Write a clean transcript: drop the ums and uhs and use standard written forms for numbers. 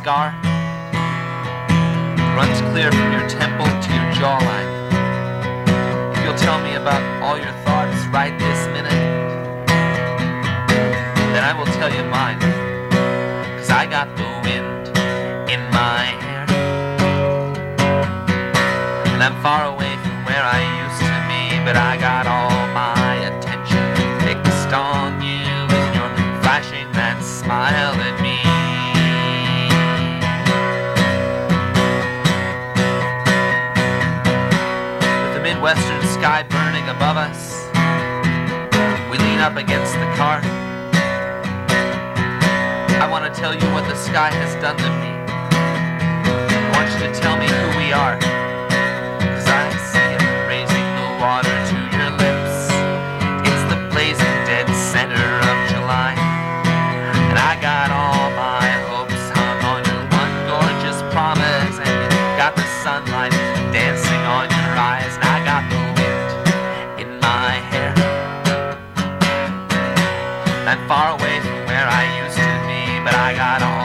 scar runs clear from your temple to your jawline. If you'll tell me about all your thoughts right this minute, then I will tell you mine. 'Cause I got the wind in my hair, and I'm far away from where I used to be, but I got all my attention fixed on you, and you're flashing that smile at me. With the Midwestern sky burning above us, we lean up against the car. I want to tell you what the sky has done to me. I want you to tell me who we are, 'cause I see it raising the water to your lips. It's the blazing dead center of July, and I got all my hopes hung on your one gorgeous promise, and you got the sunlight dancing on your eyes, and I got the wind in my hair. I'm far away from where I used to be, but I got all